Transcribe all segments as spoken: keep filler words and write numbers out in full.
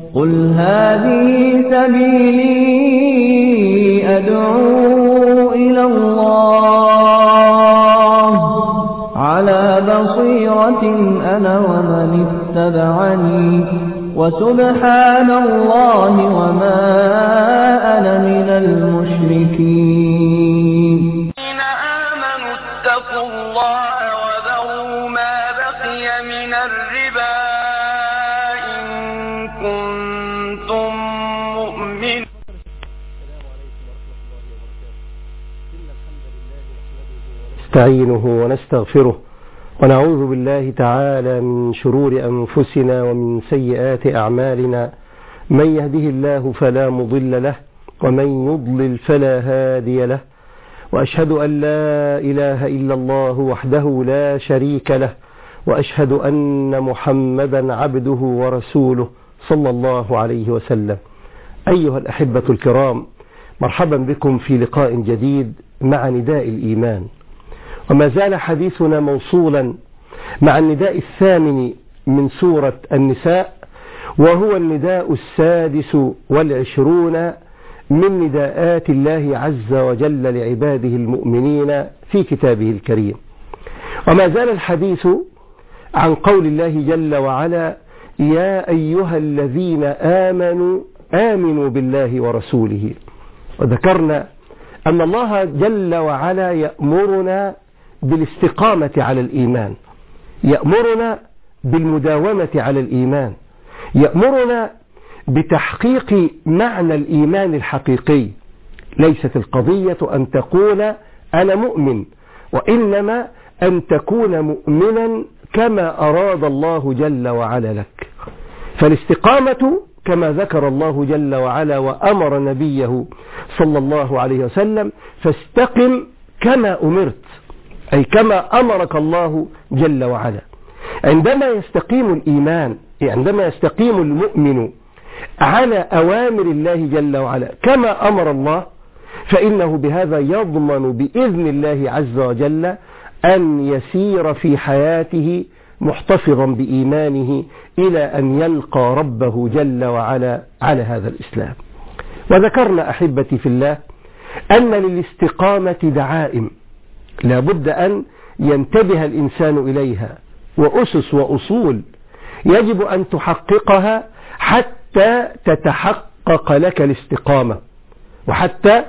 قل هذه سبيلي أدعو إلى الله على بصيرة أنا ومن اتبعني وسبحان الله وما أنا من المشركين. الذين آمنوا اتقوا الله وذروا ما بقي من الربا إن كنتم مؤمنين. نستعينه ونستغفره ونعوذ بالله تعالى من شرور أنفسنا ومن سيئات أعمالنا، من يهده الله فلا مضل له ومن يضلل فلا هادي له، وأشهد أن لا إله إلا الله وحده لا شريك له، وأشهد أن محمدا عبده ورسوله صلى الله عليه وسلم. أيها الأحبة الكرام، مرحبا بكم في لقاء جديد مع نداء الإيمان، وما زال حديثنا موصولا مع النداء الثامن من سورة النساء، وهو النداء السادس والعشرون من نداءات الله عز وجل لعباده المؤمنين في كتابه الكريم. وما زال الحديث عن قول الله جل وعلا: يا أيها الذين آمنوا آمنوا بالله ورسوله. وذكرنا أن الله جل وعلا يأمرنا بالاستقامة على الإيمان، يأمرنا بالمداومة على الإيمان، يأمرنا بتحقيق معنى الإيمان الحقيقي. ليست القضية أن تقول أنا مؤمن، وإنما أن تكون مؤمنا كما أراد الله جل وعلا لك. فالاستقامة كما ذكر الله جل وعلا وأمر نبيه صلى الله عليه وسلم: فاستقم كما أمرت، أي كما أمرك الله جل وعلا. عندما يستقيم الإيمان، عندما يستقيم المؤمن على أوامر الله جل وعلا كما أمر الله، فإنه بهذا يضمن بإذن الله عز وجل أن يسير في حياته محتفظا بإيمانه إلى أن يلقى ربه جل وعلا على هذا الإسلام. وذكرنا أحبتي في الله أن للاستقامة دعائم لا بد أن ينتبه الإنسان إليها، وأسس وأصول يجب أن تحققها حتى تتحقق لك الاستقامة، وحتى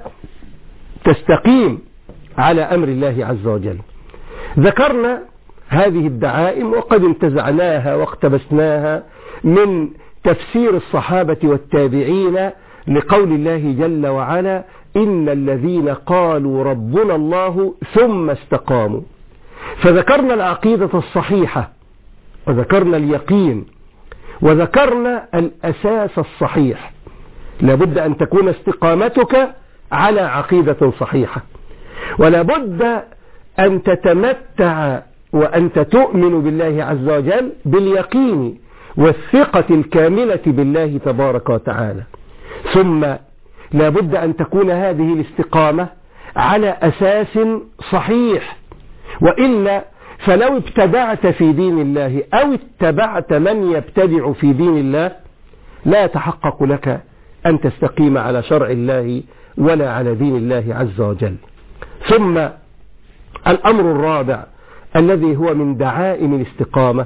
تستقيم على أمر الله عز وجل. ذكرنا هذه الدعائم وقد انتزعناها واقتبسناها من تفسير الصحابة والتابعين لقول الله جل وعلا: إن الذين قالوا ربنا الله ثم استقاموا. فذكرنا العقيدة الصحيحة، وذكرنا اليقين، وذكرنا الأساس الصحيح. لابد أن تكون استقامتك على عقيدة صحيحة، ولابد أن تتمتع وأنت تؤمن بالله عز وجل باليقين والثقة الكاملة بالله تبارك وتعالى. ثم لابد أن تكون هذه الاستقامة على أساس صحيح، وإلا فلو ابتدعت في دين الله أو اتبعت من يبتدع في دين الله لا يتحقق لك أن تستقيم على شرع الله ولا على دين الله عز وجل. ثم الأمر الرابع الذي هو من دعائم الاستقامة: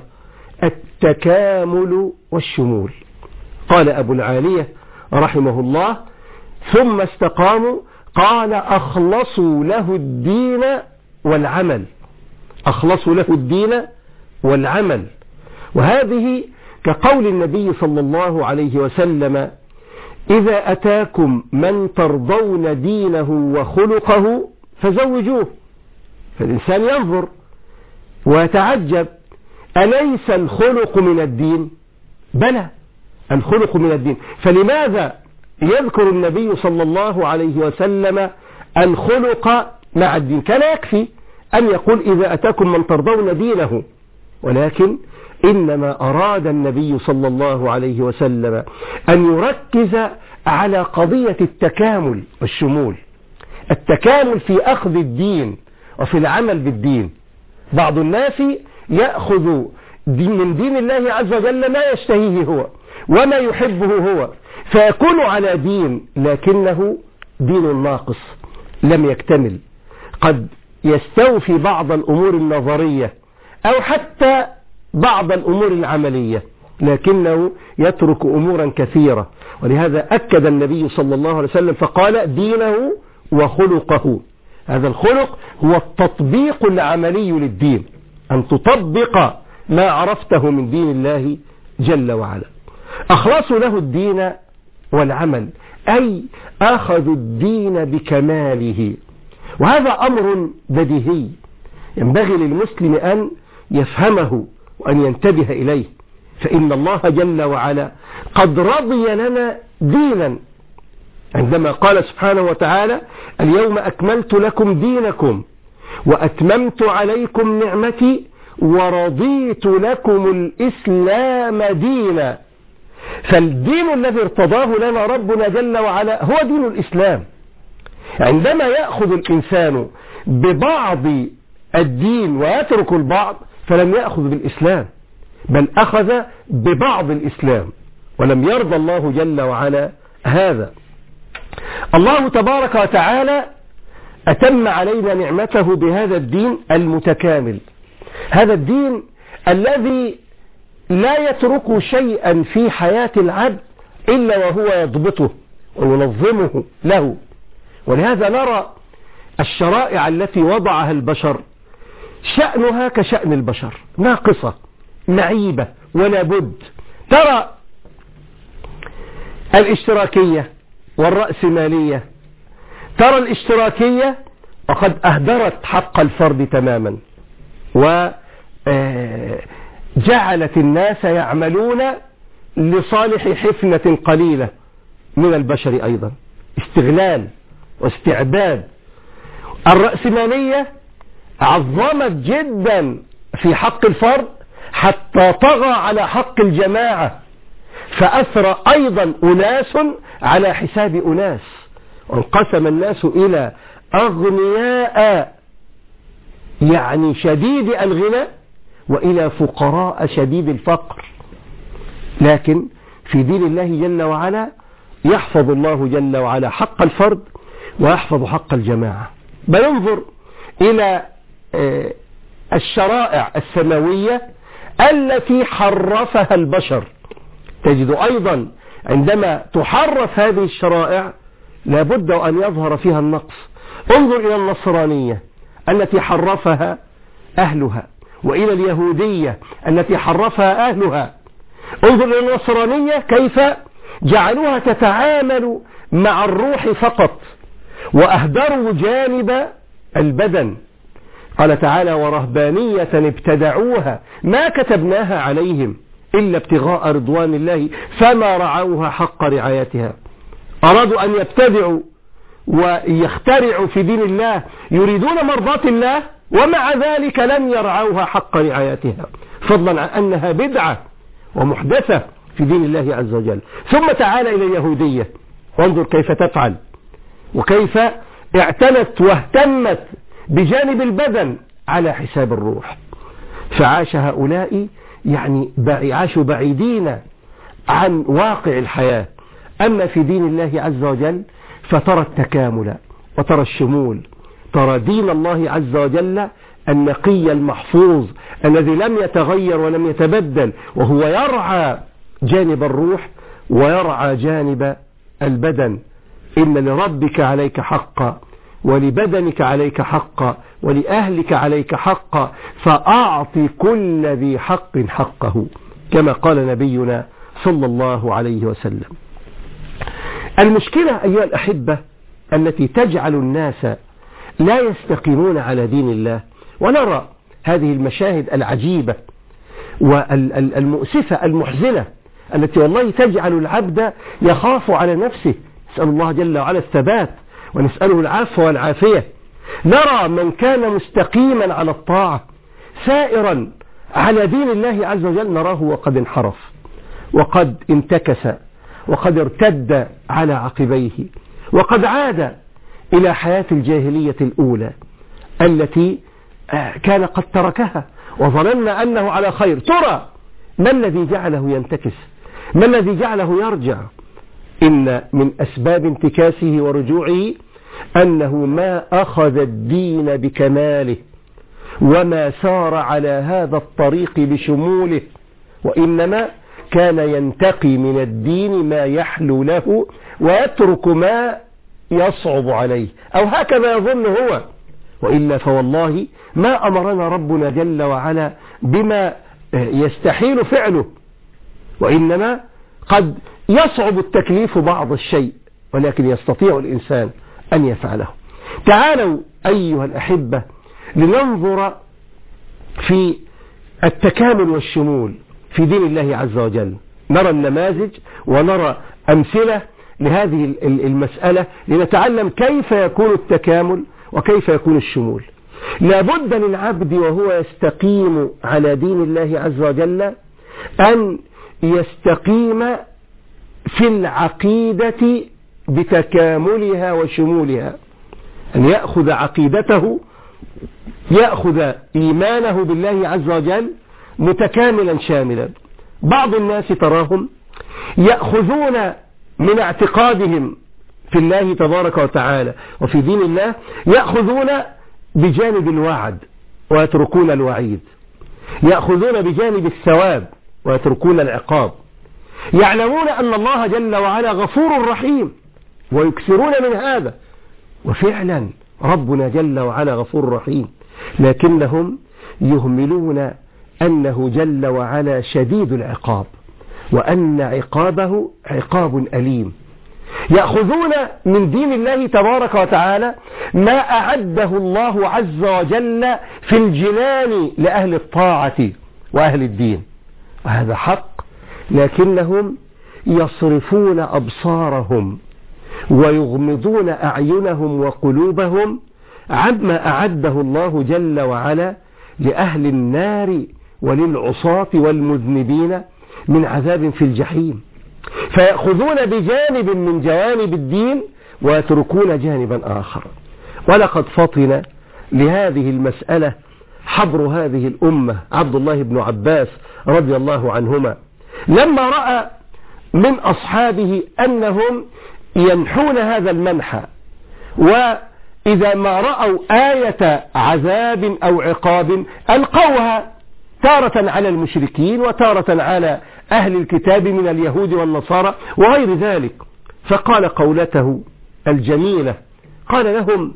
التكامل والشمول. قال أبو العالية رحمه الله: ثم استقاموا، قال أخلصوا له الدين والعمل، أخلصوا له الدين والعمل. وهذه كقول النبي صلى الله عليه وسلم: إذا أتاكم من ترضون دينه وخلقه فزوجوه. فالإنسان ينظر ويتعجب: أليس الخلق من الدين؟ بلى، الخلق من الدين. فلماذا يذكر النبي صلى الله عليه وسلم الخلق مع الدين؟ كان يكفي أن يقول إذا أتاكم من ترضون دينه، ولكن إنما أراد النبي صلى الله عليه وسلم أن يركز على قضية التكامل والشمول، التكامل في أخذ الدين وفي العمل بالدين. بعض الناس يأخذ من دين الله عز وجل ما يشتهيه هو، وما يحبه هو، فيكون على دين لكنه دين ناقص لم يكتمل، قد يستوفي بعض الأمور النظرية أو حتى بعض الأمور العملية، لكنه يترك أمورا كثيرة. ولهذا أكد النبي صلى الله عليه وسلم فقال دينه وخلقه. هذا الخلق هو التطبيق العملي للدين، أن تطبق ما عرفته من دين الله جل وعلا. أخلصوا له الدين والعمل، أي أخذوا الدين بكماله، وهذا أمر بديهي ينبغي للمسلم أن يفهمه وأن ينتبه إليه، فإن الله جل وعلا قد رضي لنا دينا عندما قال سبحانه وتعالى اليوم أكملت لكم دينكم وأتممت عليكم نعمتي ورضيت لكم الإسلام دينا. فالدين الذي ارتضاه لنا ربنا جل وعلا هو دين الإسلام. عندما يأخذ الإنسان ببعض الدين ويترك البعض فلم يأخذ بالإسلام، بل أخذ ببعض الإسلام، ولم يرضى الله جل وعلا هذا. الله تبارك وتعالى أتم علينا نعمته بهذا الدين المتكامل، هذا الدين الذي لا يترك شيئا في حياة العبد إلا وهو يضبطه وينظمه له. ولهذا نرى الشرائع التي وضعها البشر شأنها كشأن البشر، ناقصة معيبة ولا بد. ترى الاشتراكية والرأسمالية، ترى الاشتراكية وقد أهدرت حق الفرد تماما، وجعلت الناس يعملون لصالح حفنة قليلة من البشر، أيضا استغلال واستعباد. الرأسمالية عظمت جدا في حق الفرد حتى طغى على حق الجماعة، فأثر أيضا أناس على حساب أناس، وانقسم الناس إلى أغنياء يعني شديد الغنى وإلى فقراء شديد الفقر. لكن في دين الله جل وعلا يحفظ الله جل وعلا حق الفرد ويحفظ حق الجماعة. بننظر إلى الشرائع السماوية التي حرفها البشر، تجد أيضا عندما تحرف هذه الشرائع لابد أن يظهر فيها النقص. انظر إلى النصرانية التي حرفها أهلها، وإلى اليهودية التي حرفها أهلها. انظر إلى النصرانية كيف جعلوها تتعامل مع الروح فقط وأهدروا جانب البدن. قال تعالى ورهبانية ابتدعوها ما كتبناها عليهم إلا ابتغاء رضوان الله فما رعوها حق رعايتها. أرادوا أن يبتدعوا ويخترعوا في دين الله يريدون مرضاة الله، ومع ذلك لم يرعوها حق رعايتها، فضلا عن أنها بدعة ومحدثة في دين الله عز وجل. ثم تعالى إلى اليهودية وانظر كيف تفعل وكيف اعتنت واهتمت بجانب البدن على حساب الروح. فعاش هؤلاء يعني عاشوا بعيدين عن واقع الحياة. أما في دين الله عز وجل فترى التكامل وترى الشمول، ترى دين الله عز وجل النقي المحفوظ الذي لم يتغير ولم يتبدل، وهو يرعى جانب الروح ويرعى جانب البدن. إن لربك عليك حقا ولبدنك عليك حقا ولأهلك عليك حقا فأعط كل ذي حق حقه، كما قال نبينا صلى الله عليه وسلم. المشكلة أيها الأحبة التي تجعل الناس لا يستقيمون على دين الله، ونرى هذه المشاهد العجيبة والمؤسفة المحزنة التي والله تجعل العبد يخاف على نفسه. نسأل الله جل وعلا الثبات ونسأله العفو والعافية. نرى من كان مستقيما على الطاعة سائرا على دين الله عز وجل نراه وقد انحرف وقد انتكس وقد ارتد على عقبيه وقد عاد إلى حياة الجاهلية الأولى التي كان قد تركها وظننا أنه على خير. ترى ما الذي جعله ينتكس؟ ما الذي جعله يرجع؟ إن من أسباب انتكاسه ورجوعه أنه ما أخذ الدين بكماله وما سار على هذا الطريق بشموله، وإنما كان ينتقي من الدين ما يحلو له ويترك ما يصعب عليه، أو هكذا يظن هو. وإلا فوالله ما أمرنا ربنا جل وعلا بما يستحيل فعله، وإنما قد يصعب التكليف بعض الشيء ولكن يستطيع الإنسان أن يفعله. تعالوا أيها الأحبة لننظر في التكامل والشمول في دين الله عز وجل، نرى النماذج ونرى أمثلة لهذه المسألة لنتعلم كيف يكون التكامل وكيف يكون الشمول. لابد للعبد وهو يستقيم على دين الله عز وجل أن يستقيم في العقيدة بتكاملها وشمولها، أن يأخذ عقيدته، يأخذ إيمانه بالله عز وجل متكاملا شاملا. بعض الناس تراهم يأخذون من اعتقادهم في الله تبارك وتعالى وفي دين الله، يأخذون بجانب الوعد ويتركون الوعيد، يأخذون بجانب الثواب ويتركون العقاب، يعلمون أن الله جل وعلا غفور رحيم ويكثرون من هذا، وفعلا ربنا جل وعلا غفور رحيم، لكنهم يهملون أنه جل وعلا شديد العقاب وأن عقابه عقاب أليم. يأخذون من دين الله تبارك وتعالى ما أعده الله عز وجل في الجنان لأهل الطاعة وأهل الدين، وهذا حق، لكنهم يصرفون أبصارهم ويغمضون أعينهم وقلوبهم عما أعده الله جل وعلا لأهل النار وللعصاة والمذنبين من عذاب في الجحيم، فيأخذون بجانب من جوانب الدين ويتركون جانبا آخر. ولقد فطن لهذه المسألة حبر هذه الأمة عبد الله بن عباس رضي الله عنهما، لما رأى من أصحابه أنهم ينحون هذا المنحى، وإذا ما رأوا آية عذاب أو عقاب ألقوها تارة على المشركين وتارة على أهل الكتاب من اليهود والنصارى وغير ذلك، فقال قولته الجميلة، قال لهم: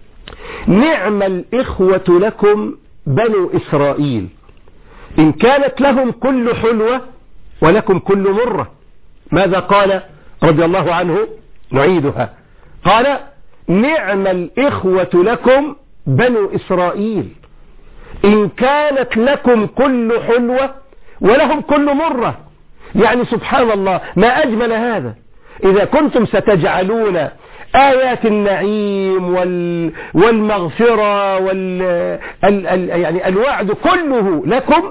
نعم الإخوة لكم بنو إسرائيل، إن كانت لهم كل حلوة ولكم كل مرة. ماذا قال رضي الله عنه؟ نعيدها، قال: نعم الإخوة لكم بنو إسرائيل، إن كانت لكم كل حلوة ولهم كل مرة. يعني سبحان الله ما أجمل هذا، إذا كنتم ستجعلون آيات النعيم وال والمغفرة وال ال ال يعني الوعد كله لكم،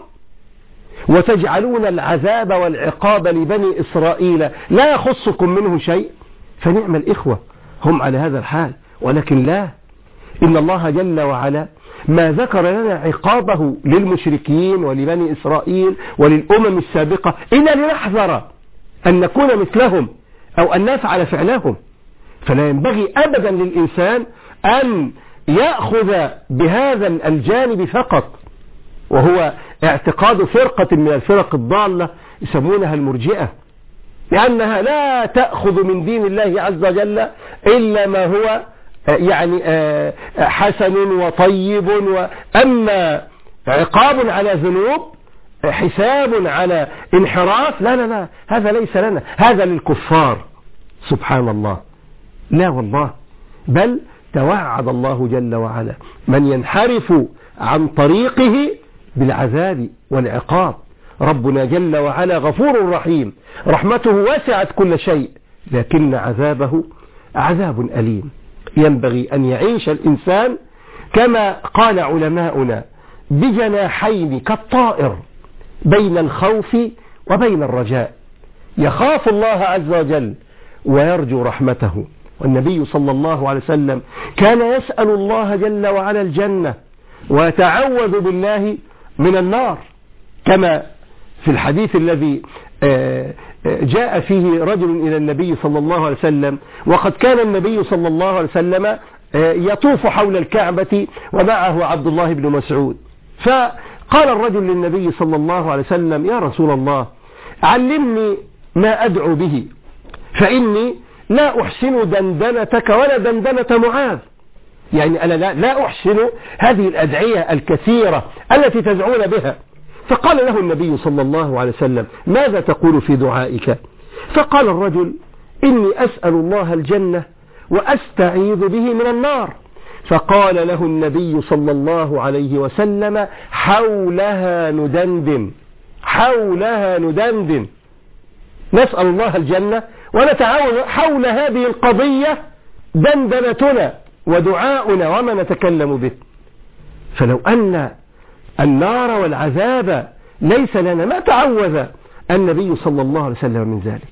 وتجعلون العذاب والعقاب لبني إسرائيل لا يخصكم منه شيء، فنعم الإخوة هم على هذا الحال. ولكن لا، إن الله جل وعلا ما ذكر لنا عقابه للمشركين ولبني إسرائيل وللأمم السابقة إلا لنحذر أن نكون مثلهم أو أن نفعل فعلهم. فلا ينبغي أبدا للإنسان أن يأخذ بهذا الجانب فقط، وهو اعتقاد فرقة من الفرق الضالة يسمونها المرجئة، لأنها لا تأخذ من دين الله عز وجل إلا ما هو يعني حسن وطيب، وأما عقاب على ذنوب، حساب على انحراف، لا لا لا، هذا ليس لنا، هذا للكفار. سبحان الله، لا والله، بل توعد الله جل وعلا من ينحرف عن طريقه بالعذاب والعقاب. ربنا جل وعلا غفور رحيم، رحمته وسعت كل شيء، لكن عذابه عذاب أليم. ينبغي أن يعيش الإنسان كما قال علماؤنا بجناحين كالطائر بين الخوف وبين الرجاء، يخاف الله عز وجل ويرجو رحمته. والنبي صلى الله عليه وسلم كان يسأل الله جل وعلا الجنة ويتعوذ بالله من النار، كما في الحديث الذي جاء فيه رجل إلى النبي صلى الله عليه وسلم، وقد كان النبي صلى الله عليه وسلم يطوف حول الكعبة ومعه عبد الله بن مسعود. فقال الرجل للنبي صلى الله عليه وسلم: يا رسول الله، علمني ما أدعو به، فإني لا أحسن دندنتك ولا دندنة معاذ. يعني أنا لا, لا أحسن هذه الأدعية الكثيرة التي تدعون بها. فقال له النبي صلى الله عليه وسلم: ماذا تقول في دعائك؟ فقال الرجل: إني أسأل الله الجنة وأستعيذ به من النار. فقال له النبي صلى الله عليه وسلم: حولها ندندن، حولها ندندن، نسأل الله الجنة ونتعاون حول هذه القضية دندنتنا ودعاؤنا وما نتكلم به. فلو أن النار والعذاب ليس لنا ما تعوذ النبي صلى الله عليه وسلم من ذلك.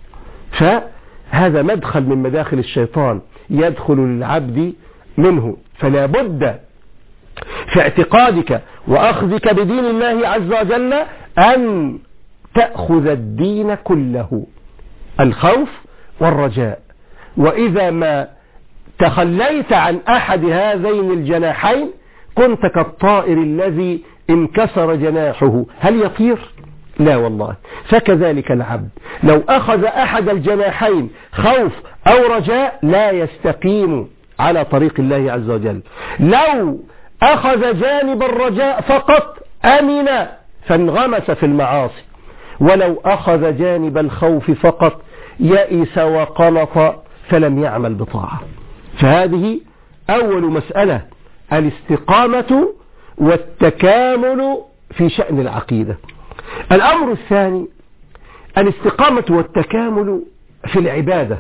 فهذا مدخل من مداخل الشيطان يدخل للعبد منه. فلا بد في اعتقادك وأخذك بدين الله عز وجل أن تأخذ الدين كله، الخوف والرجاء. وإذا ما تخليت عن أحد هذين الجناحين كنت كالطائر الذي انكسر جناحه، هل يطير؟ لا والله. فكذلك العبد لو أخذ أحد الجناحين خوف أو رجاء لا يستقيم على طريق الله عز وجل. لو أخذ جانب الرجاء فقط أمن فانغمس في المعاصي، ولو أخذ جانب الخوف فقط يئس وقنط فلم يعمل بطاعة. فهذه أول مسألة، الاستقامة والتكامل في شأن العقيدة. الأمر الثاني الاستقامة والتكامل في العبادة.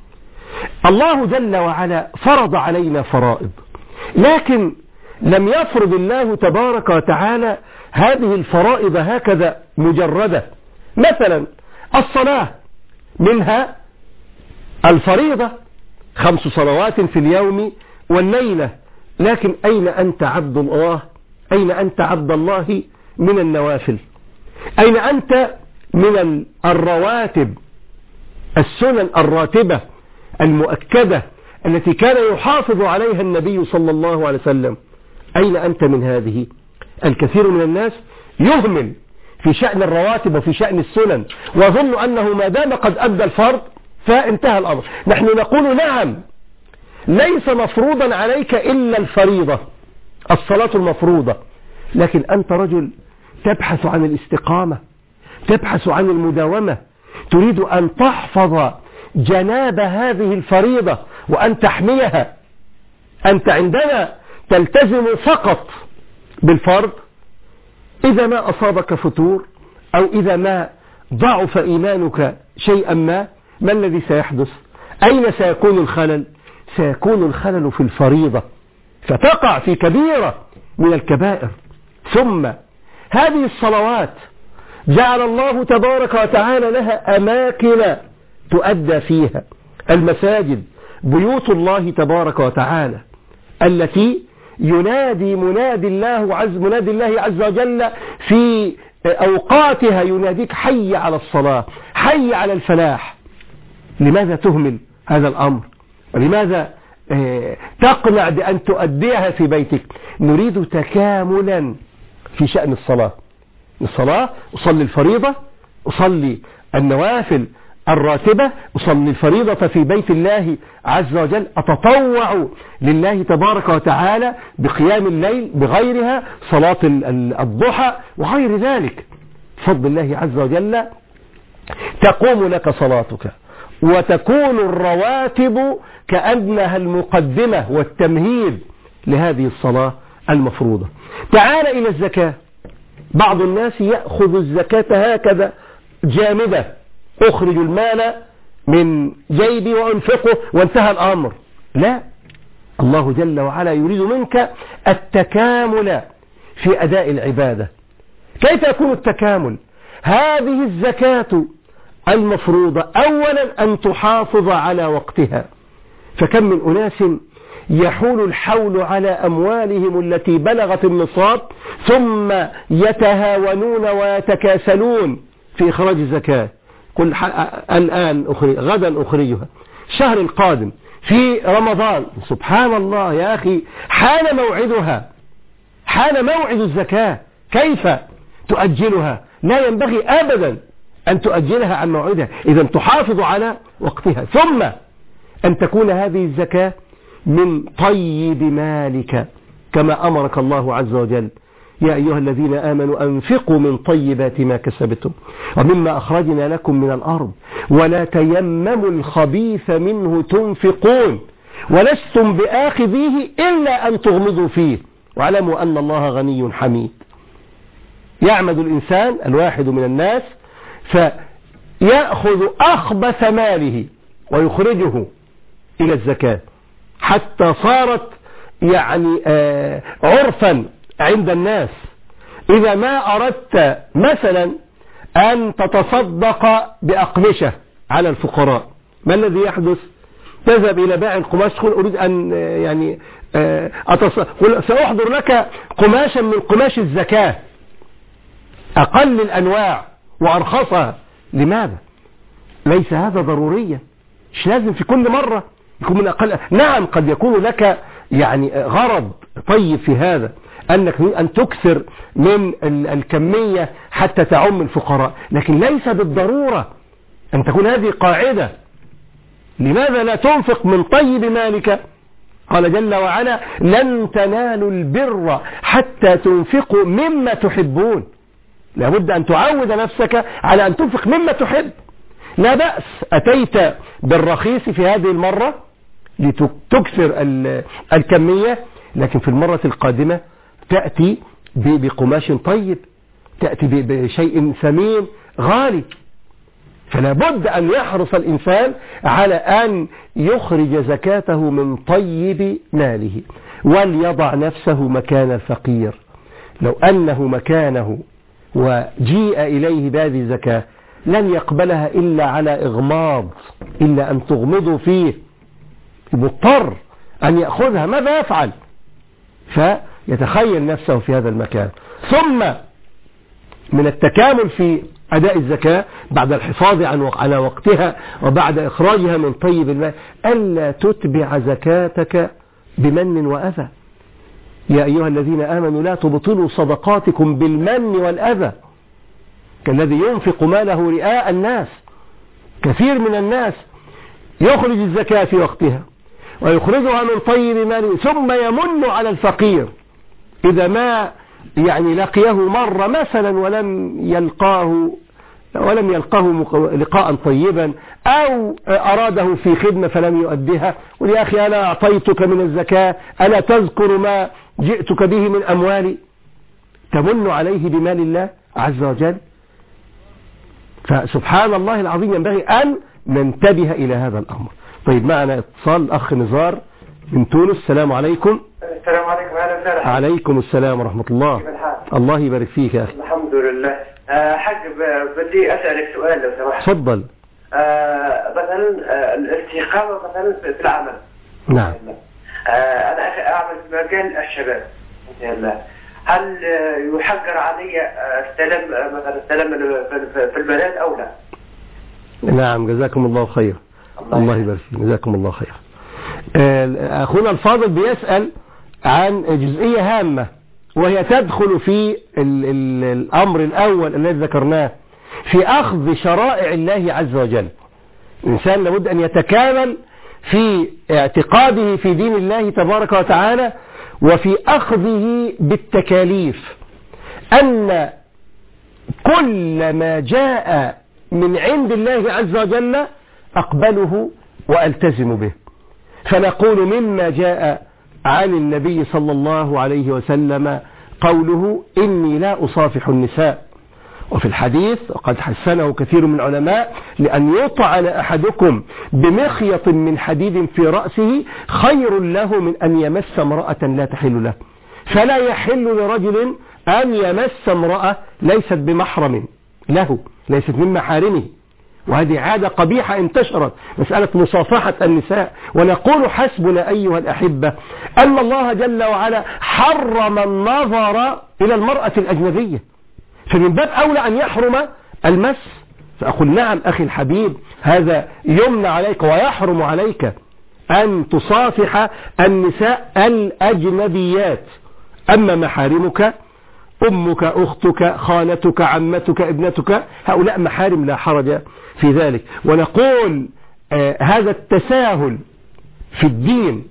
الله جل وعلا فرض علينا فرائض، لكن لم يفرض الله تبارك وتعالى هذه الفرائض هكذا مجردة. مثلا الصلاة منها الفريضة خمس صلوات في اليوم والليلة، لكن أين أنت عبد الله؟ أين أنت عبد الله من النوافل؟ أين أنت من الرواتب السنن الراتبة المؤكدة التي كان يحافظ عليها النبي صلى الله عليه وسلم؟ أين أنت من هذه؟ الكثير من الناس يهمل في شأن الرواتب وفي شأن السنن، وظن أنه ما دام قد أدى الفرض فانتهى الأمر. نحن نقول نعم، ليس مفروضا عليك إلا الفريضة، الصلاة المفروضة، لكن أنت رجل تبحث عن الاستقامة، تبحث عن المداومة، تريد أن تحفظ جناب هذه الفريضة وأن تحميها. أنت عندما تلتزم فقط بالفرض، إذا ما أصابك فتور أو إذا ما ضعف إيمانك شيئا ما، ما الذي سيحدث؟ أين سيكون الخلل؟ سيكون الخلل في الفريضة، فتقع في كبيرة من الكبائر. ثم هذه الصلوات جعل الله تبارك وتعالى لها أماكن تؤدى فيها، المساجد بيوت الله تبارك وتعالى التي ينادي منادي الله عز منادي الله عز وجل في أوقاتها، يناديك حي على الصلاة، حي على الفلاح. لماذا تهمل هذا الأمر؟ ولماذا تقنع بأن تؤديها في بيتك؟ نريد تكاملا في شأن الصلاة. الصلاة أصلي الفريضة، أصلي النوافل الراتبة، أصلي الفريضة في بيت الله عز وجل، أتطوع لله تبارك وتعالى بقيام الليل بغيرها، صلاة الضحى وغير ذلك. بفضل الله عز وجل تقوم لك صلاتك، وتكون الرواتب كأنها المقدمة والتمهيد لهذه الصلاة المفروضة. تعال إلى الزكاة. بعض الناس يأخذ الزكاة هكذا جامدة، أخرج المال من جيبي وأنفقه وانتهى الأمر. لا، الله جل وعلا يريد منك التكامل في أداء العبادة. كيف يكون التكامل؟ هذه الزكاة المفروضة أولا أن تحافظ على وقتها، فكم من أناس يحول الحول على أموالهم التي بلغت النصاب ثم يتهاونون ويتكاسلون في إخراج الزكاة. قل الآن أخرج غدا أخرجها الشهر القادم في رمضان. سبحان الله يا أخي، حان موعدها، حان موعد الزكاة، كيف تؤجلها؟ لا ينبغي أبدا أن تؤجلها عن موعدها، إذا تحافظ على وقتها. ثم أن تكون هذه الزكاة من طيب مالك كما أمرك الله عز وجل: يا أيها الذين آمنوا أنفقوا من طيبات ما كسبتم ومما أخرجنا لكم من الأرض ولا تيمموا الخبيث منه تنفقون ولستم بآخذيه إلا أن تغمضوا فيه واعلموا أن الله غني حميد. يعمد الإنسان الواحد من الناس فيأخذ أخبث ماله ويخرجه إلى الزكاة حتى صارت يعني آه عرفا عند الناس. إذا ما أردت مثلا أن تتصدق بأقمشة على الفقراء، ما الذي يحدث؟ تذهب إلى بائع القماش تقول أريد أن يعني أتصدق، سأحضر لك قماشا من قماش الزكاة أقل الأنواع وأرخصها. لماذا؟ ليس هذا ضروريا، مش لازم في كل مرة يكون من أقل. نعم قد يكون لك يعني غرض طيب في هذا، أنك أن تكثر من الكمية حتى تعم الفقراء، لكن ليس بالضرورة أن تكون هذه قاعدة. لماذا لا تنفق من طيب مالك؟ قال جل وعلا: لن تنالوا البر حتى تنفقوا مما تحبون. لابد أن تعود نفسك على أن تنفق مما تحب. لا بأس أتيت بالرخيص في هذه المرة لتكثر الكمية، لكن في المرة القادمة تأتي بقماش طيب، تأتي بشيء ثمين غالي. فلا بد أن يحرص الإنسان على أن يخرج زكاته من طيب ماله وليضع نفسه مكان الفقير. لو أنه مكانه وجيء إليه بهذه الزكاة لن يقبلها إلا على إغماض، إلا أن تغمضوا فيه، مضطر أن يأخذها. ماذا يفعل؟ فيتخيل نفسه في هذا المكان. ثم من التكامل في أداء الزكاة بعد الحفاظ على وقتها وبعد إخراجها من طيب المال ألا تتبع زكاتك بمن وأذى. يا أيها الذين آمنوا لا تبطلوا صدقاتكم بالمن والأذى كالذي ينفق ماله رئاء الناس. كثير من الناس يخرج الزكاة في وقتها ويخرجها من طيب ماله ثم يمن على الفقير إذا ما يعني لقيه مرة مثلا ولم يلقاه ولم يلقاه لقاء طيبا أو أراده في خدمة فلم يؤديها. ويا أخي أنا أعطيتك من الزكاة، ألا تذكر ما جئتك به من أموالي؟ تمن عليه بمال الله عز وجل. فسبحان الله العظيم ينبغي أن ننتبه إلى هذا الأمر. طيب معنا اتصال أخ نزار من تونس. السلام عليكم. السلام عليكم. أهلا وسهلا. عليكم السلام ورحمة الله. كيف الحال؟ الله يبارك فيك يا أخي. الحمد لله. أه حاج بدي أسألك سؤال لو سمحت. تفضل. أه مثلا أه الاستقامة مثلا في العمل. نعم. أه أنا أعمل في مجال الشباب. هل يحجر علي استلم مثلا استلم في البلاد أو لا؟ نعم جزاكم الله خير. الله, الله يبارك فيك. جزاكم الله خير. أخونا الفاضل بيسأل عن جزئية هامة وهي تدخل في ال ال الأمر الأول الذي ذكرناه في أخذ شرائع الله عز وجل. الإنسان لابد أن يتكامل في اعتقاده في دين الله تبارك وتعالى وفي أخذه بالتكاليف، أن كل ما جاء من عند الله عز وجل أقبله وألتزم به. فنقول مما جاء عن النبي صلى الله عليه وسلم قوله إني لا أصافح النساء. وفي الحديث قد حسنه كثير من العلماء لأن يطعن أحدكم بمخيط من حديد في رأسه خير له من أن يمس امرأة لا تحل له. فلا يحل لرجل أن يمس امرأة ليست بمحرم له، ليست من محارمه، وهذه عادة قبيحة انتشرت مسألة مصافحة النساء. ونقول حسبنا أيها الأحبة أن الله جل وعلا حرم النظر إلى المرأة الأجنبية، فمن باب أولى أن يحرم المس فأقول نعم أخي الحبيب، هذا يمنع عليك ويحرم عليك أن تصافح النساء الأجنبيات. أما محارمك أمك أختك خالتك عمتك ابنتك هؤلاء محارم لا حرج في ذلك. ونقول آه هذا التساهل في الدين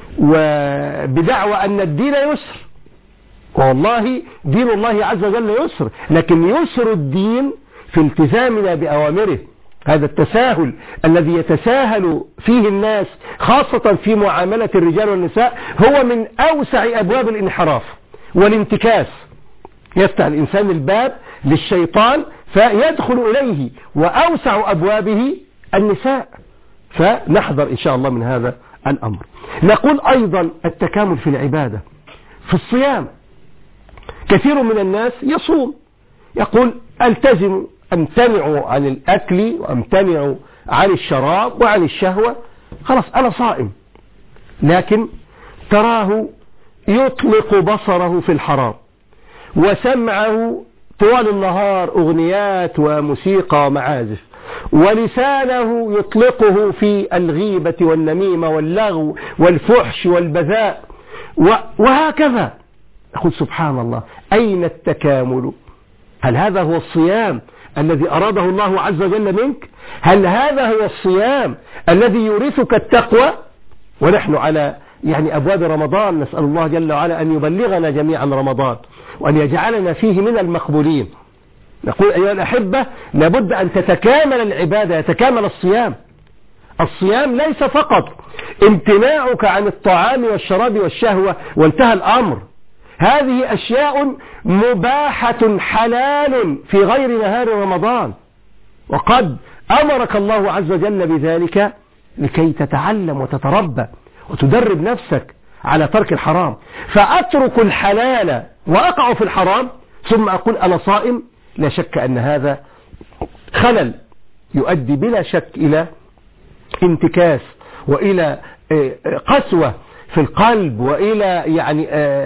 وبدعوى أن الدين يسر، والله دين الله عز وجل يسر، لكن يسر الدين في التزامنا بأوامره. هذا التساهل الذي يتساهل فيه الناس خاصة في معاملة الرجال والنساء هو من أوسع أبواب الانحراف والانتكاس. يفتح الإنسان الباب للشيطان فيدخل إليه، وأوسع أبوابه النساء. فنحذر إن شاء الله من هذا الأمر. نقول أيضا التكامل في العبادة في الصيام. كثير من الناس يصوم يقول التزم، امتنع عن الأكل وامتنع عن الشراب وعن الشهوة، خلاص أنا صائم. لكن تراه يطلق بصره في الحرام، وسمعه طوال النهار أغنيات وموسيقى ومعازف، ولسانه يطلقه في الغيبة والنميمة واللغو والفحش والبذاء، وهكذا. أقول سبحان الله، أين التكامل؟ هل هذا هو الصيام الذي أراده الله عز وجل منك؟ هل هذا هو الصيام الذي يورثك التقوى؟ ونحن على يعني أبواب رمضان، نسأل الله جل وعلا أن يبلغنا جميعا رمضان وأن يجعلنا فيه من المقبولين. نقول أيها الأحبة، لابد أن تتكامل العبادة، يتكامل الصيام. الصيام ليس فقط امتناعك عن الطعام والشراب والشهوة وانتهى الأمر. هذه أشياء مباحة حلال في غير نهار رمضان، وقد أمرك الله عز وجل بذلك لكي تتعلم وتتربى وتدرب نفسك على ترك الحرام. فأترك الحلال وأقع في الحرام ثم أقول أنا صائم، لا شك أن هذا خلل يؤدي بلا شك إلى انتكاس وإلى قسوة في القلب وإلى يعني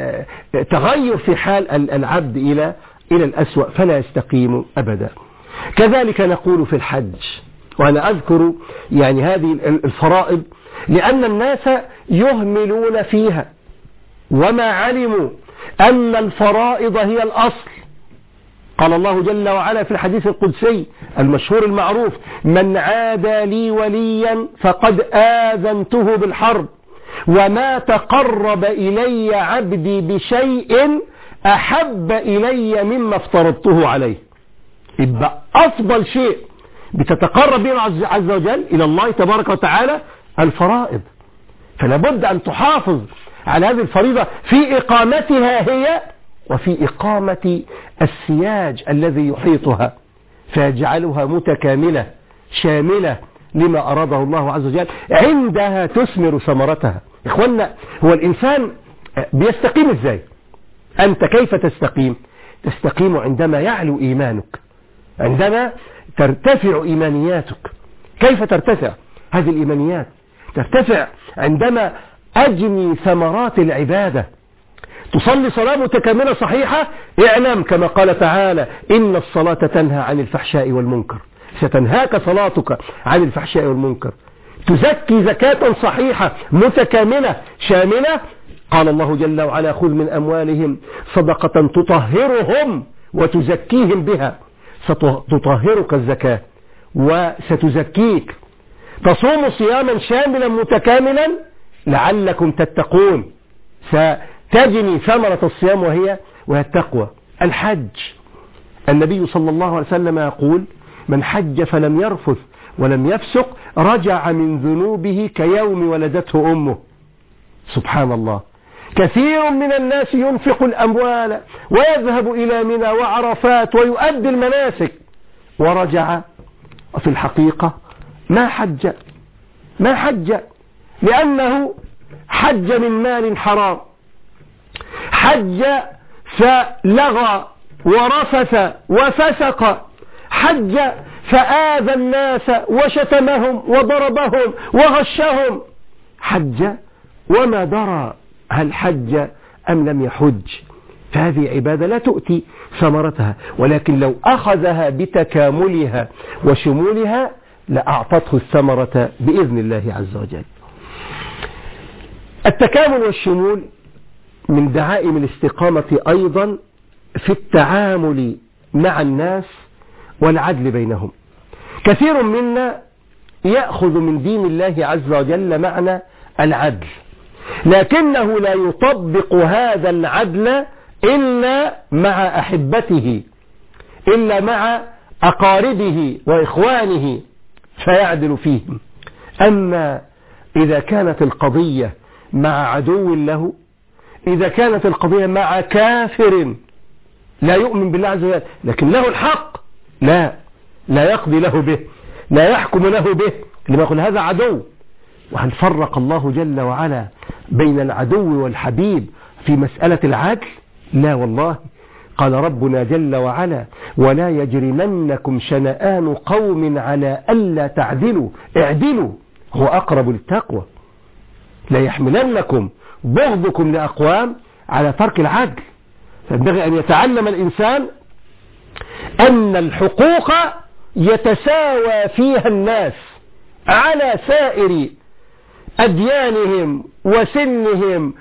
تغير في حال العبد إلى إلى الأسوأ، فلا يستقيم أبدا. كذلك نقول في الحج، وأنا أذكر يعني هذه الفرائض لأن الناس يهملون فيها وما علموا أن الفرائض هي الأصل. قال الله جل وعلا في الحديث القدسي المشهور المعروف: من عادى لي وليا فقد آذنته بالحرب، وما تقرب إلي عبدي بشيء أحب إلي مما افترضته عليه. يبقى أفضل شيء بتتقرب به عز وجل إلى الله تبارك وتعالى الفرائض، فلا بد أن تحافظ على هذه الفريضة في إقامتها هي وفي إقامة السياج الذي يحيطها، فيجعلها متكاملة شاملة لما أراده الله عز وجل، عندها تثمر ثمرتها. إخوانا، هو الإنسان بيستقيم إزاي؟ أنت كيف تستقيم؟ تستقيم عندما يعلو إيمانك، عندما ترتفع إيمانياتك. كيف ترتفع هذه الإيمانيات؟ ترتفع عندما أجني ثمرات العبادة. تصلي صلاة متكاملة صحيحة، اعلم كما قال تعالى: إن الصلاة تنهى عن الفحشاء والمنكر. ستنهاك صلاتك عن الفحشاء والمنكر. تزكي زكاة صحيحة متكاملة شاملة، قال الله جل وعلا: خذ من أموالهم صدقة تطهرهم وتزكيهم بها. ستطهرك الزكاة وستزكيك. تصوم صياما شاملا متكاملا لعلكم تتقون، ستجني ثمرة الصيام وهي وهي التقوى. الحج، النبي صلى الله عليه وسلم يقول: من حج فلم يرفث ولم يفسق رجع من ذنوبه كيوم ولدته أمه. سبحان الله. كثير من الناس ينفق الأموال ويذهب إلى منى وعرفات ويؤدي المناسك، ورجع في الحقيقة ما حج ما حج لأنه حج من مال حرام، حج فلغى ورفث وفسق، حج فآذى الناس وشتمهم وضربهم وغشهم، حج وما درى هل حج أم لم يحج. فهذه عبادة لا تؤتي ثمرتها، ولكن لو أخذها بتكاملها وشمولها لأعطته الثمرة بإذن الله عز وجل. التكامل والشمول من دعائم الاستقامة أيضا في التعامل مع الناس والعدل بينهم. كثير منا يأخذ من دين الله عز وجل معنى العدل، لكنه لا يطبق هذا العدل إلا مع أحبته، إلا مع أقاربه وإخوانه فيعدل فيهم. أما إذا كانت القضية مع عدو له، إذا كانت القضية مع كافر لا يؤمن بالله عز وجل لكن له الحق، لا لا يقضي له به، لا يحكم له به، لما يقول هذا عدو. وهل فرق الله جل وعلا بين العدو والحبيب في مسألة العدل؟ لا والله. قال ربنا جل وعلا: ولا يجرمنكم شنآن قوم على ألا تعدلوا اعدلوا هو أقرب للتقوى. لا يحملنكم بغضكم لأقوام على ترك العدل. فينبغي أن يتعلم الإنسان أن الحقوق يتساوى فيها الناس على سائر أديانهم وسنهم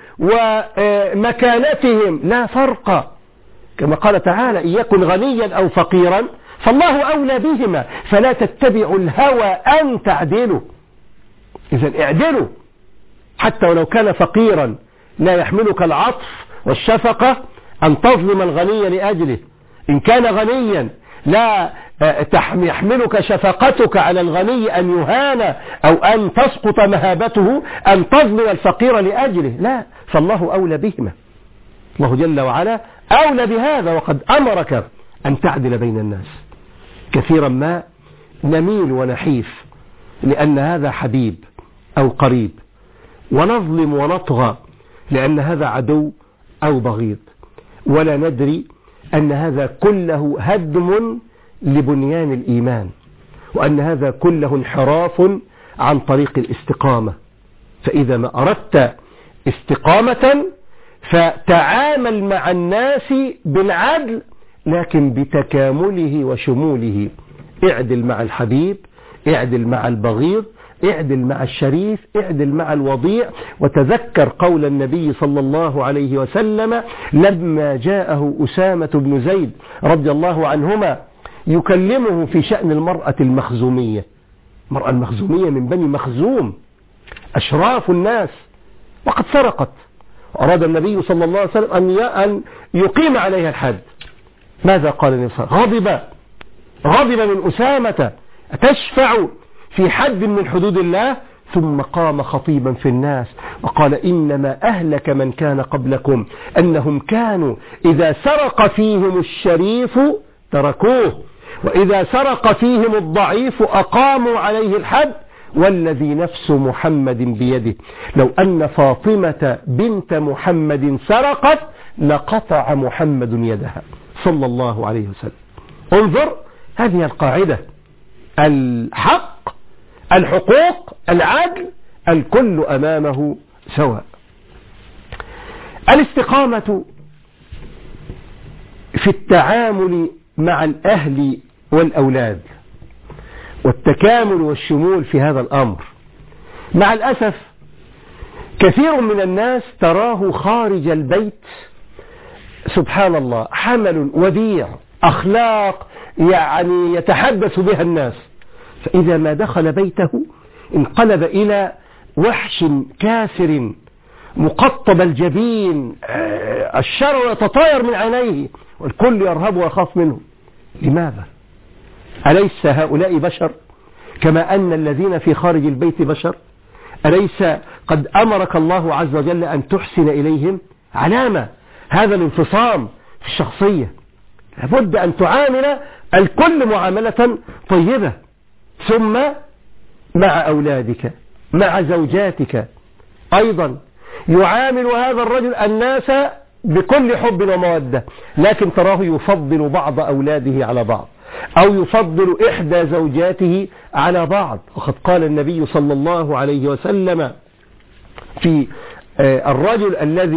ومكانتهم، لا فرق. كما قال تعالى: إن يكن غنيا أو فقيرا فالله أولى بهما فلا تتبعوا الهوى أن تعدلوا. إذن اعدلوا حتى ولو كان فقيرا، لا يحملك العطف والشفقة أن تظلم الغني لأجله. إن كان غنيا لا يحملك شفقتك على الغني أن يهان أو أن تسقط مهابته أن تظلم الفقير لأجله، لا، فالله أولى بهما. الله جل وعلا أولى بهذا، وقد أمرك أن تعدل بين الناس. كثيرا ما نميل ونحيف لأن هذا حبيب أو قريب، ونظلم ونطغى لأن هذا عدو أو بغيض، ولا ندري أن هذا كله هدم لبنيان الإيمان، وأن هذا كله انحراف عن طريق الاستقامة. فإذا ما أردت استقامة فتعامل مع الناس بالعدل لكن بتكامله وشموله. اعدل مع الحبيب، اعدل مع البغيض، اعدل مع الشريف، اعدل مع الوضيع. وتذكر قول النبي صلى الله عليه وسلم لما جاءه أسامة بن زيد رضي الله عنهما يكلمه في شأن المرأة المخزومية. المرأة المخزومية من بني مخزوم، أشراف الناس، وقد سرقت. أراد النبي صلى الله عليه وسلم أن يقيم عليها الحد. ماذا قال النبي صلى الله عليه وسلم؟ غضب غضب من أسامة: أتشفع في حد من حدود الله؟ ثم قام خطيبا في الناس وقال: إنما أهلك من كان قبلكم أنهم كانوا إذا سرق فيهم الشريف تركوه، وإذا سرق فيهم الضعيف أقاموا عليه الحد، والذي نفس محمد بيده لو أن فاطمة بنت محمد سرقت لقطع محمد يدها صلى الله عليه وسلم. انظر، هذه القاعدة: الحق، الحقوق، العدل، الكل أمامه سواء. الاستقامة في التعامل مع الأهل والأولاد، والتكامل والشمول في هذا الأمر. مع الأسف كثير من الناس تراه خارج البيت سبحان الله حمل وديع، أخلاق يعني يتحدث بها الناس، فإذا ما دخل بيته انقلب إلى وحش كاسر مقطب الجبين، الشر يتطاير من عينيه والكل يرهب ويخاف منه. لماذا؟ أليس هؤلاء بشر كما أن الذين في خارج البيت بشر؟ أليس قد أمرك الله عز وجل أن تحسن إليهم؟ علامة هذا الانفصام في الشخصية. لابد أن تعامل الكل معاملة طيبة. ثم مع أولادك، مع زوجاتك أيضا يعامل هذا الرجل الناس بكل حب ومودة، لكن تراه يفضل بعض أولاده على بعض، أو يفضل إحدى زوجاته على بعض. وقد قال النبي صلى الله عليه وسلم في الرجل الذي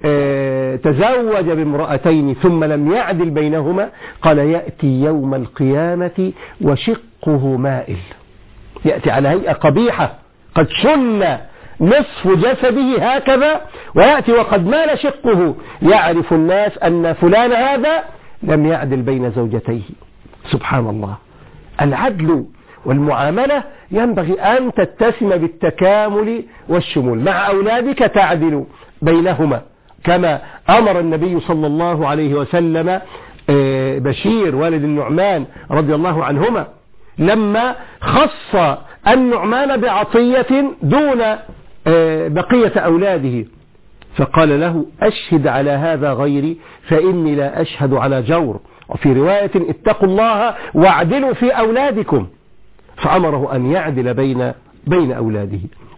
تزوج بامرأتين ثم لم يعدل بينهما، قال يأتي يوم القيامة وشقه مائل، يأتي على هيئة قبيحة قد شل نصف جسده هكذا، ويأتي وقد مال شقه، يعرف الناس أن فلان هذا لم يعدل بين زوجتيه. سبحان الله. العدل والمعاملة ينبغي أن تتسم بالتكامل والشمول. مع أولادك تعدل بينهما كما أمر النبي صلى الله عليه وسلم بشير والد النعمان رضي الله عنهما لما خص النعمان بعطية دون بقية أولاده، فقال له أشهد على هذا غيري فإني لا أشهد على جور، وفي رواية اتقوا الله واعدلوا في أولادكم، فأمره أن يعدل بين بين أولاده.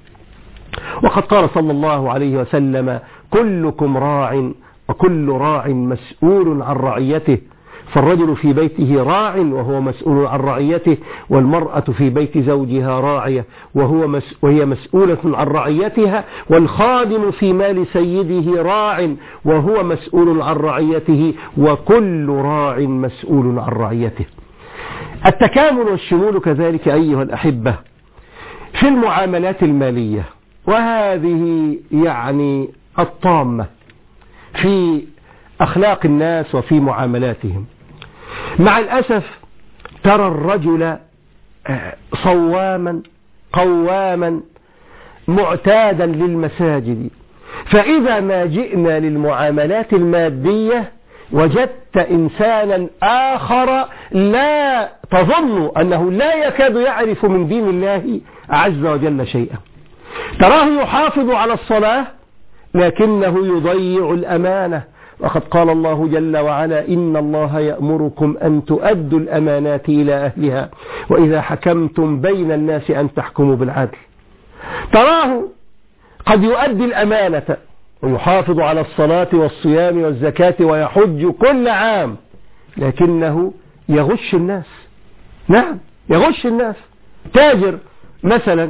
وقد قال صلى الله عليه وسلم كلكم راع وكل راع مسؤول عن رعيته، فالرجل في بيته راع وهو مسؤول عن رعيته، والمرأة في بيت زوجها راعية وهو مس وهي مسؤولة عن رعيتها، والخادم في مال سيده راع وهو مسؤول عن رعيته، وكل راع مسؤول عن رعيته. التكامل والشمول كذلك أيها الأحبة في المعاملات المالية، وهذه يعني الطامة في أخلاق الناس وفي معاملاتهم. مع الأسف ترى الرجل صواما قواما معتادا للمساجد، فإذا ما جئنا للمعاملات المادية وجدت إنسانا آخر لا تظن أنه لا يكاد يعرف من دين الله عز وجل شيئا. تراه يحافظ على الصلاة لكنه يضيع الأمانة، وقد قال الله جل وعلا إن الله يأمركم أن تؤدوا الأمانات إلى أهلها وإذا حكمتم بين الناس أن تحكموا بالعدل. تراه قد يؤدي الأمانة ويحافظ على الصلاة والصيام والزكاة ويحج كل عام، لكنه يغش الناس. نعم يغش الناس. تاجر مثلا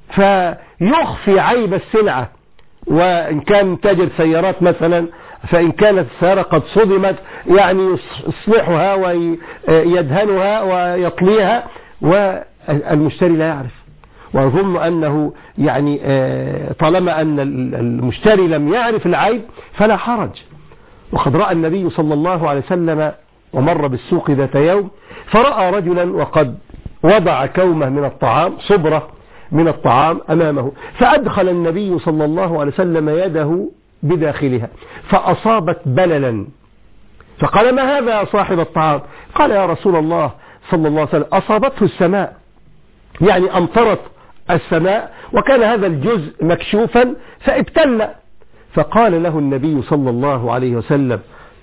فيخفي عيب السلعة، وإن كان تاجر سيارات مثلا فإن كانت السيارة قد صدمت يعني يصلحها ويدهنها ويطليها والمشتري لا يعرف، ويظن أنه يعني طالما أن المشتري لم يعرف العيب فلا حرج. وقد رأى النبي صلى الله عليه وسلم ومر بالسوق ذات يوم فرأى رجلا وقد وضع كومة من الطعام صبرة من الطعام أمامه، فأدخل النبي صلى الله عليه وسلم يده بداخلها فأصابت بللا، فقال ما هذا يا صاحب الطعام؟ قال يا رسول الله صلى الله عليه وسلم أصابته السماء، يعني أمطرت السماء وكان هذا الجزء مكشوفا فابتل. فقال له النبي صلى الله عليه وسلم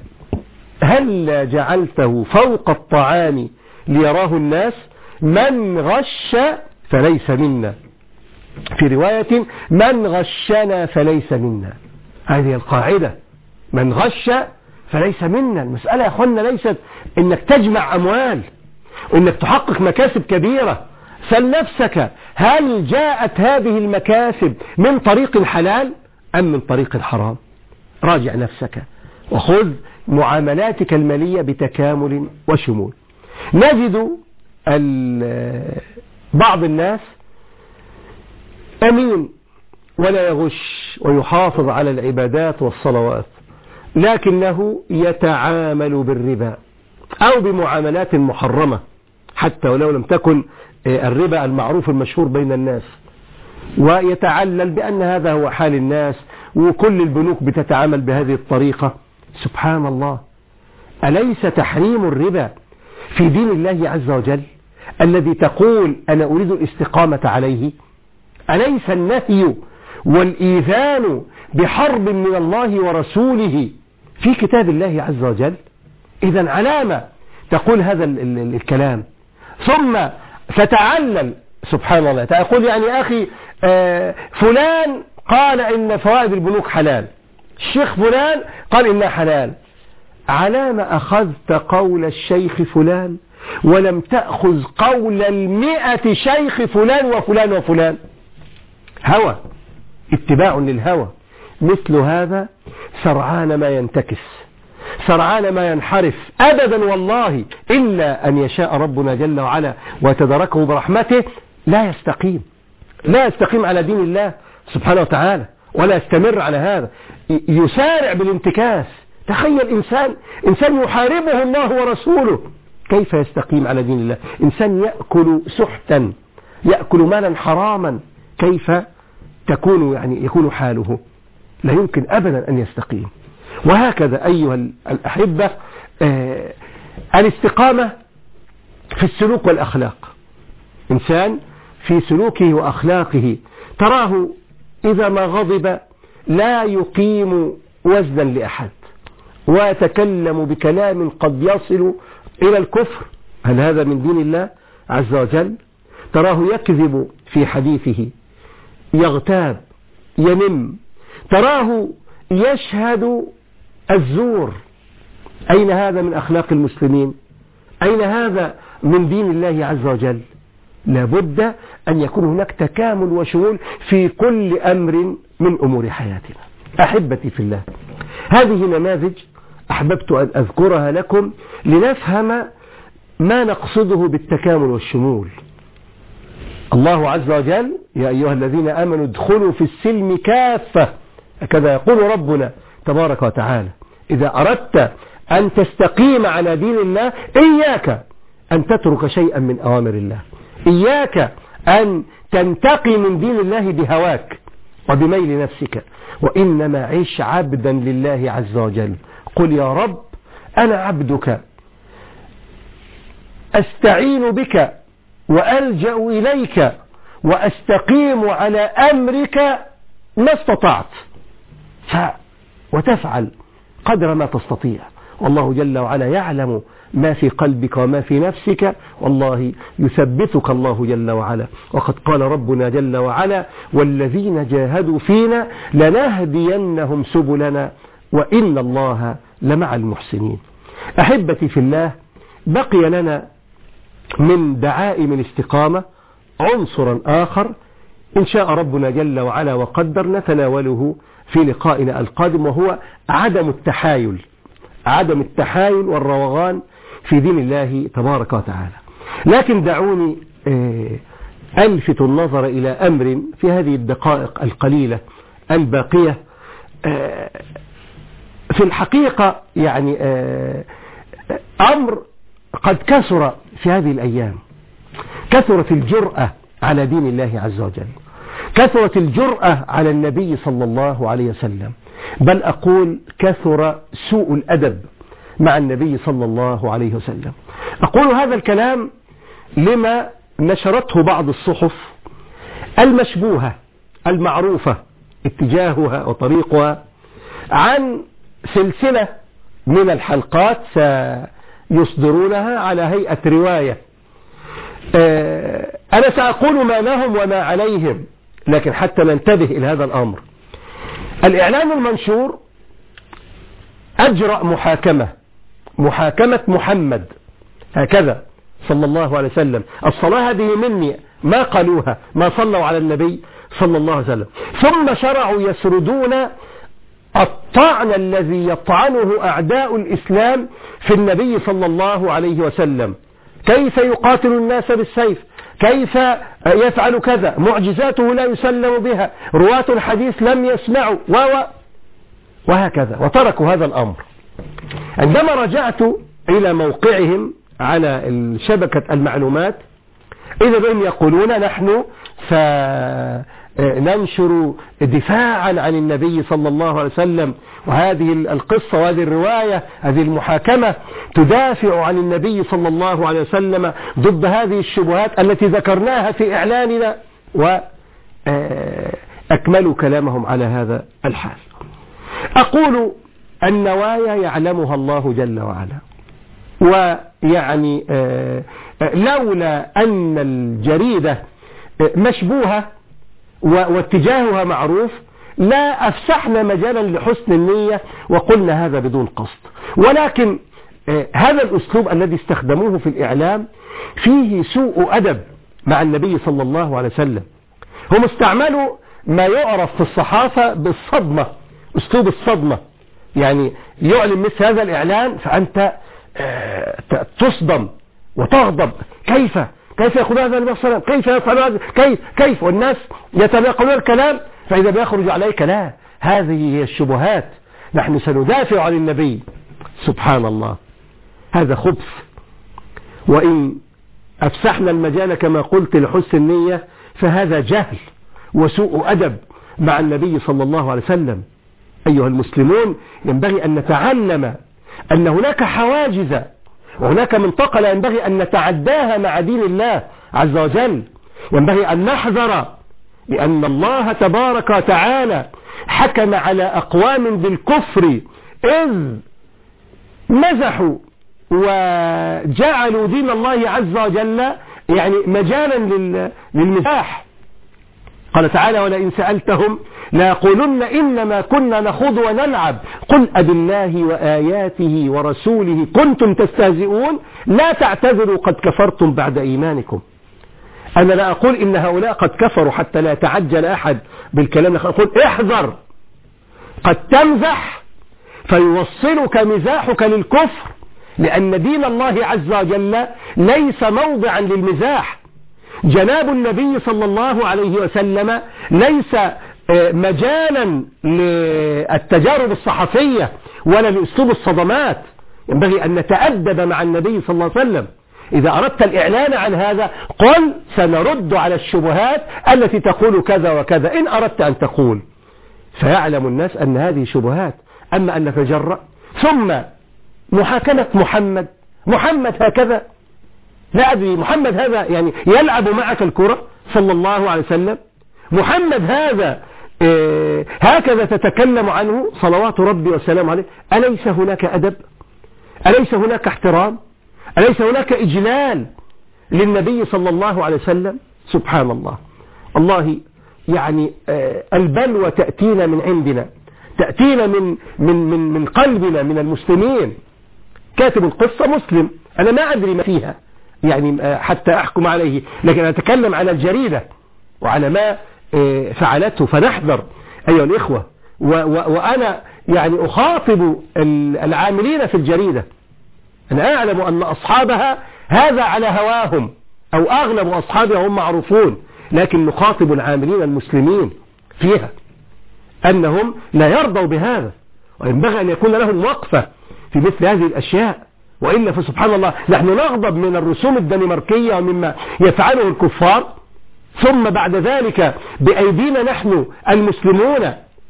هل جعلته فوق الطعام ليراه الناس؟ من غش فليس منا، في رواية من غشنا فليس منا. هذه القاعدة، من غش فليس منا. المسألة يا أخوانا ليست إنك تجمع أموال وإنك تحقق مكاسب كبيرة. سل نفسك هل جاءت هذه المكاسب من طريق الحلال أم من طريق الحرام؟ راجع نفسك وخذ معاملاتك المالية بتكامل وشمول. نجد بعض الناس أمين ولا يغش ويحافظ على العبادات والصلوات، لكنه يتعامل بالربا أو بمعاملات محرمة حتى ولو لم تكن الربا المعروف المشهور بين الناس، ويتعلل بأن هذا هو حال الناس وكل البنوك بتتعامل بهذه الطريقة. سبحان الله، أليس تحريم الربا في دين الله عز وجل الذي تقول أنا أريد الاستقامة عليه؟ أليس النهي والإيذان بحرب من الله ورسوله في كتاب الله عز وجل؟ إذن علامة تقول هذا الكلام ثم تتعلل. سبحان الله، تقول يعني أخي فلان قال إن فوائد البنوك حلال، الشيخ فلان قال إنها حلال. علامة أخذت قول الشيخ فلان ولم تأخذ قول المئة شيخ فلان وفلان وفلان؟ هوى، اتباع للهوى. مثل هذا سرعان ما ينتكس، سرعان ما ينحرف أبدا والله، إلا أن يشاء ربنا جل وعلا ويتداركه برحمته، لا يستقيم، لا يستقيم على دين الله سبحانه وتعالى، ولا يستمر على هذا، يسارع بالانتكاس. تخيل إنسان إنسان يحاربه الله ورسوله، كيف يستقيم على دين الله؟ إنسان يأكل سحتا، يأكل مالا حراما، كيف تكون يعني يكون حاله؟ لا يمكن أبدا أن يستقيم. وهكذا أيها الأحبة، آه الاستقامة في السلوك والأخلاق. إنسان في سلوكه وأخلاقه تراه إذا ما غضب لا يقيم وزنا لأحد، ويتكلم بكلام قد يصل إلى الكفر. هل هذا من دين الله عز وجل؟ تراه يكذب في حديثه، يغتاب، ينم، تراه يشهد الزور. أين هذا من أخلاق المسلمين؟ أين هذا من دين الله عز وجل؟ لابد أن يكون هناك تكامل وشمول في كل أمر من أمور حياتنا. أحبتي في الله، هذه نماذج أحببت أن أذكرها لكم لنفهم ما نقصده بالتكامل والشمول. الله عز وجل: يا أيها الذين آمنوا ادخلوا في السلم كافة، هكذا يقول ربنا تبارك وتعالى. إذا أردت أن تستقيم على دين الله إياك أن تترك شيئا من أوامر الله، إياك أن تنتقي من دين الله بهواك وبميل نفسك، وإنما عيش عبدا لله عز وجل. قل يا رب أنا عبدك أستعين بك وألجأ إليك وأستقيم على أمرك ما استطعت، ف... وتفعل قدر ما تستطيع، والله جل وعلا يعلم ما في قلبك وما في نفسك، والله يثبتك الله جل وعلا. وقد قال ربنا جل وعلا: والذين جاهدوا فينا لنهدينهم سبلنا وإن الله لمع المحسنين. أحبتي في الله، بقي لنا من دعائم الاستقامة عنصرا آخر إن شاء ربنا جل وعلا وقدر نتناوله في لقائنا القادم، وهو عدم التحايل، عدم التحايل والروغان في دين الله تبارك وتعالى. لكن دعوني ألفت النظر إلى أمر في هذه الدقائق القليلة الباقية. في الحقيقة يعني أمر قد كثر في هذه الأيام، كثرت الجرأة على دين الله عز وجل، كثرت الجرأة على النبي صلى الله عليه وسلم، بل أقول كثر سوء الأدب مع النبي صلى الله عليه وسلم. أقول هذا الكلام لما نشرته بعض الصحف المشبوهة المعروفة اتجاهها وطريقها عن سلسلة من الحلقات سيصدرونها على هيئة رواية. أنا سأقول ما لهم وما عليهم، لكن حتى ننتبه إلى هذا الأمر. الإعلام المنشور أجرأ محاكمة، محاكمة محمد هكذا صلى الله عليه وسلم، الصلاة هذه مني، ما قالوها، ما صلوا على النبي صلى الله عليه وسلم. ثم شرعوا يسردون الطعن الذي يطعنه أعداء الإسلام في النبي صلى الله عليه وسلم، كيف يقاتل الناس بالسيف، كيف يفعل كذا، معجزاته لا يسلم بها، رواة الحديث لم يسمعوا و وهكذا، وتركوا هذا الأمر. عندما رجعت إلى موقعهم على شبكة المعلومات إذا بهم يقولون نحن سننشر دفاعا عن النبي صلى الله عليه وسلم، وهذه القصة وهذه الرواية هذه المحاكمة تدافع عن النبي صلى الله عليه وسلم ضد هذه الشبهات التي ذكرناها في إعلاننا، وأكملوا كلامهم على هذا الحال. أقول النوايا يعلمها الله جل وعلا، ويعني لولا أن الجريدة مشبوهة واتجاهها معروف لا أفسحنا مجالا لحسن النية وقلنا هذا بدون قصد. ولكن هذا الأسلوب الذي استخدموه في الإعلام فيه سوء أدب مع النبي صلى الله عليه وسلم. هم استعملوا ما يعرف في الصحافة بالصدمة أسلوب الصدمة، يعني يعلن مثل هذا الإعلان فأنت تصدم وتغضب. كيف كيف يأخذ هذا النبي صلى الله عليه وسلم؟ كيف يفعل هذا؟ كيف كيف والناس يتناقلون الكلام، فإذا بيخرج عليك لا، هذه هي الشبهات، نحن سندافع عن النبي. سبحان الله، هذا خبث. وإن أفسحنا المجال كما قلت لحسن النية فهذا جهل وسوء أدب مع النبي صلى الله عليه وسلم. أيها المسلمون، ينبغي أن نتعلم أن هناك حواجز وهناك منطقة لا ينبغي أن نتعداها مع دين الله عز وجل. ينبغي أن نحذر، لأن الله تبارك وتعالى حكم على أقوام بالكفر إذ مزحوا وجعلوا دين الله عز وجل يعني مجالا للمزاح. قال تعالى: ولئن سألتهم ليقولن إنما كنا نخوض ونلعب قل أب الله وآياته ورسوله كنتم تستهزئون لا تعتذروا قد كفرتم بعد إيمانكم. أنا لا أقول إن هؤلاء قد كفروا حتى لا يتعجل أحد بالكلام، أقول احذر، قد تمزح فيوصلك مزاحك للكفر، لأن دين الله عز وجل ليس موضعا للمزاح. جناب النبي صلى الله عليه وسلم ليس مجالا للتجارب الصحفية ولا لأسلوب الصدمات. ينبغي أن نتأدب مع النبي صلى الله عليه وسلم. إذا أردت الإعلان عن هذا قل سنرد على الشبهات التي تقول كذا وكذا إن أردت أن تقول، فيعلم الناس أن هذه شبهات. أما أن نتجرأ ثم محاكمة محمد محمد هكذا، لا أدري، محمد هذا يعني يلعب معك الكرة صلى الله عليه وسلم؟ محمد هذا إيه هكذا تتكلم عنه صلوات ربي وسلام عليه؟ أليس هناك أدب؟ أليس هناك احترام؟ أليس هناك إجلال للنبي صلى الله عليه وسلم؟ سبحان الله. الله يعني آه البلوى تأتينا من عندنا، تأتينا من من من من قلبنا من المسلمين. كاتب القصة مسلم، أنا ما أدري ما فيها يعني آه حتى أحكم عليه، لكن أتكلم على الجريدة وعلى ما آه فعلته، فنحذر أيها الإخوة. وأنا يعني أخاطب العاملين في الجريدة، أنا أعلم أن أصحابها هذا على هواهم أو أغلب أصحابها هم معروفون، لكن نخاطب العاملين المسلمين فيها أنهم لا يرضوا بهذا، وينبغي أن يكون لهم وقفة في مثل هذه الأشياء. وإلا فسبحان الله نحن نغضب من الرسوم الدنماركية ومما يفعله الكفار، ثم بعد ذلك بأيدينا نحن المسلمون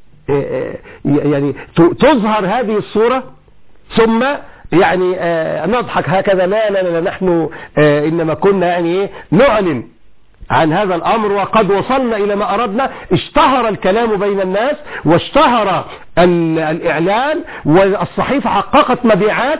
يعني تظهر هذه الصورة، ثم يعني آه نضحك هكذا. لا لا لا نحن آه إنما كنا يعني إيه نعلن عن هذا الأمر وقد وصلنا إلى ما أردنا. اشتهر الكلام بين الناس واشتهر الإعلان والصحيفة حققت مبيعات.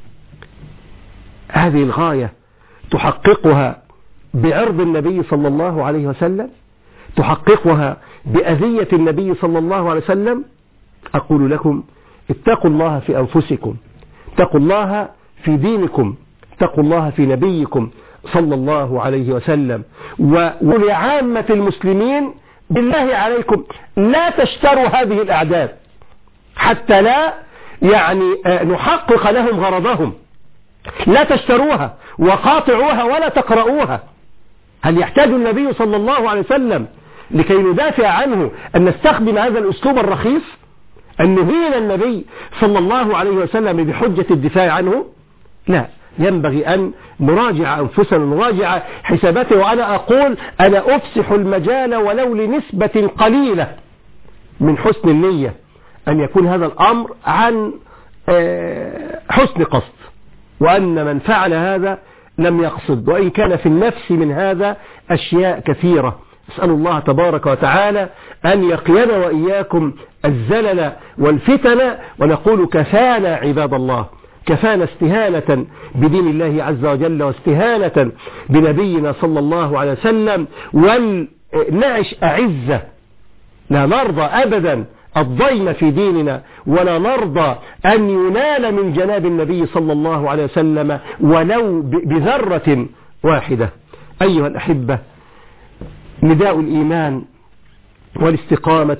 هذه الغاية تحققها بعرض النبي صلى الله عليه وسلم، تحققها بأذية النبي صلى الله عليه وسلم. أقول لكم اتقوا الله في أنفسكم، اتقوا الله في دينكم، اتقوا الله في نبيكم صلى الله عليه وسلم. ولعامة المسلمين بالله عليكم لا تشتروا هذه الأعداد حتى لا يعني نحقق لهم غرضهم، لا تشتروها وقاطعوها ولا تقرؤوها. هل يحتاج النبي صلى الله عليه وسلم لكي ندافع عنه أن نستخدم هذا الأسلوب الرخيص، أن نهين النبي صلى الله عليه وسلم بحجة الدفاع عنه؟ لا، ينبغي أن نراجع أنفسنا، نراجع حساباته. وأنا أقول أنا أفسح المجال ولو لنسبة قليلة من حسن النية أن يكون هذا الأمر عن حسن قصد، وأن من فعل هذا لم يقصد، وإن كان في النفس من هذا أشياء كثيرة. أسأل الله تبارك وتعالى أن يقينا وإياكم الزلل والفتن، ونقول كفانا عباد الله، كفانا استهانة بدين الله عز وجل واستهانة بنبينا صلى الله عليه وسلم، ولنعش أعزة. لا نرضى أبدا الضيم في ديننا، ولا نرضى أن ينال من جناب النبي صلى الله عليه وسلم ولو بذرة واحدة. أيها الأحبة، نداء الإيمان والاستقامة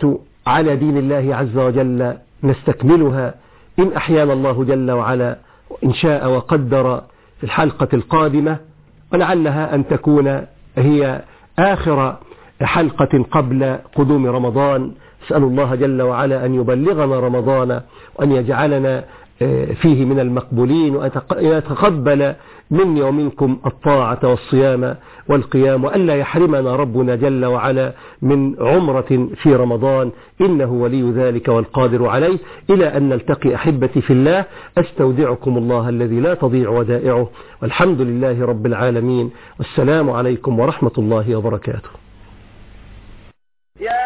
على دين الله عز وجل نستكملها إن أحيانا الله جل وعلا إن شاء وقدر في الحلقة القادمة، ولعلها أن تكون هي آخر حلقة قبل قدوم رمضان. أسأل الله جل وعلا أن يبلغنا رمضان وأن يجعلنا فيه من المقبولين، وأن يتقبل مني ومنكم الطاعة والصيام والقيام، وأن لا يحرمنا ربنا جل وعلا من عمرة في رمضان، إنه ولي ذلك والقادر عليه. إلى أن نلتقي أحبتي في الله، أستودعكم الله الذي لا تضيع ودائعه، والحمد لله رب العالمين، والسلام عليكم ورحمة الله وبركاته.